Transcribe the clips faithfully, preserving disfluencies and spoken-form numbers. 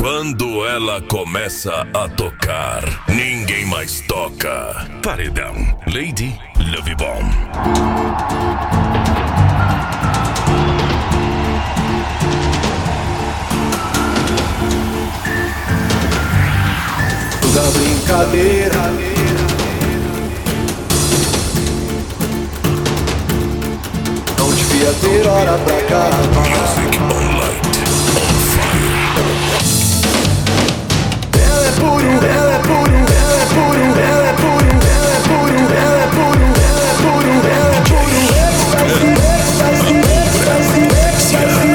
Quando ela começa a tocar, ninguém mais toca. Paredão, Lady Love Bomb. Toda brincadeira, não devia ter hora pra acabar. Music on light, on fire. Ela é puro, ela é puro, ela é puro, ela é puro, ela é puro, ela é puro, ela é puro, ela é puro. Êxtase, êxtase, êxtase,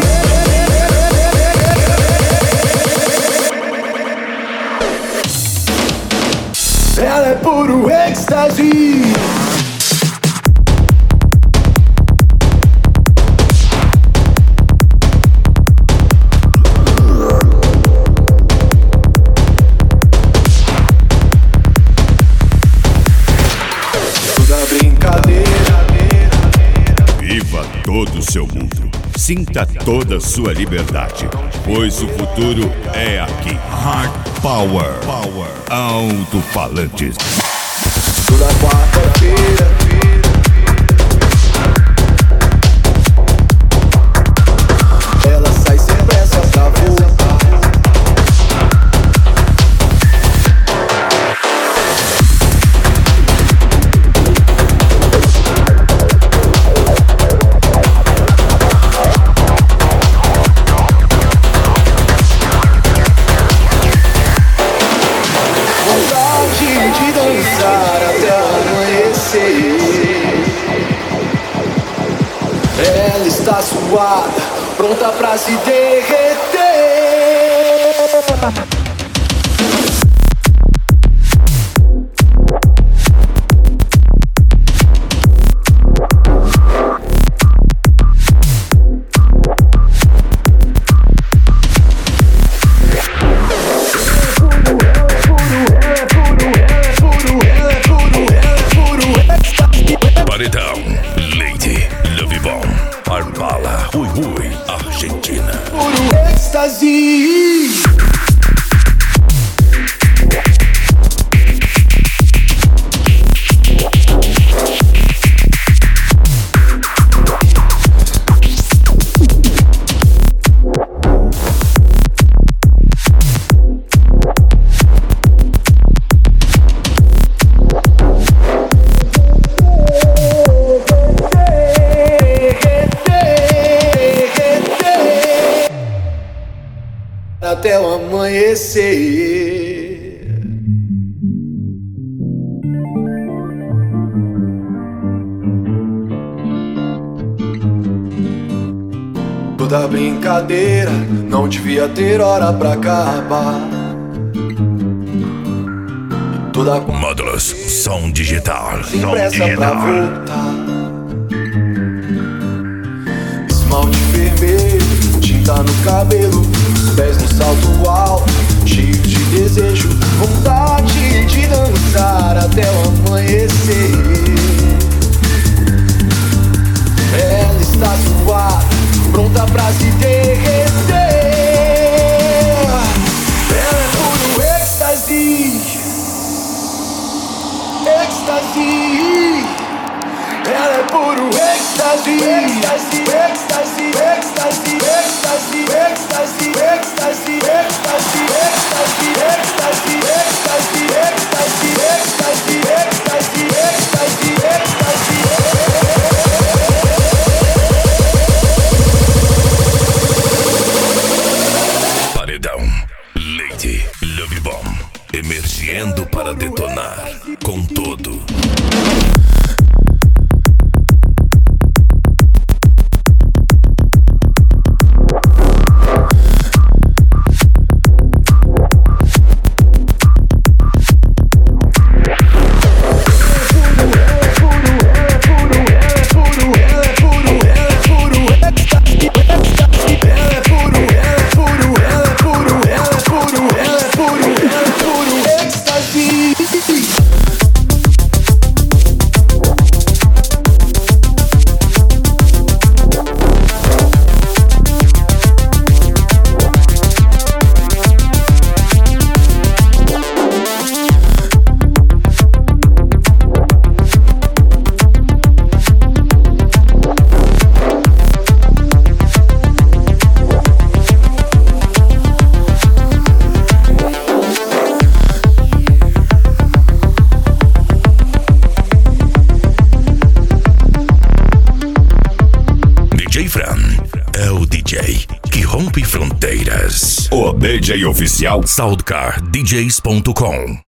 êxtase. Ela é puro êxtase. Todo o seu mundo. Sinta toda a sua liberdade, pois o futuro é aqui. Hard Power, Power. Alto-falantes. Toda quarta-feira ela sai sem pressa pra voltar. Ela está suada, pronta pra se derreter. Paredão, Lady Love Bomb. Arbala, Ui Ui, Argentina. Puro êxtase. Até o amanhecer. Toda brincadeira não devia ter hora pra acabar. E toda Módulos, som digital. sem Som pressa pra digital. voltar. Esmalte vermelho, tinta no cabelo, pés no salto alto, cheio de desejo, vontade de dançar até o amanhecer. Ela está suada, pronta pra se derreter. Ela é puro êxtase, êxtase. Ela é puro êxtase, êxtase, êxtase, êxtase, êxtase, êxtase, êxtase, êxtase, êxtase, êxtase, êxtase, êxtase, êxtase, êxtase, êxtase, êxtase. Paredão, Lady Love Bomb. Emergindo para detonar com todo. Êxtase. J que rompe fronteiras. O D J oficial soundcar d js ponto com.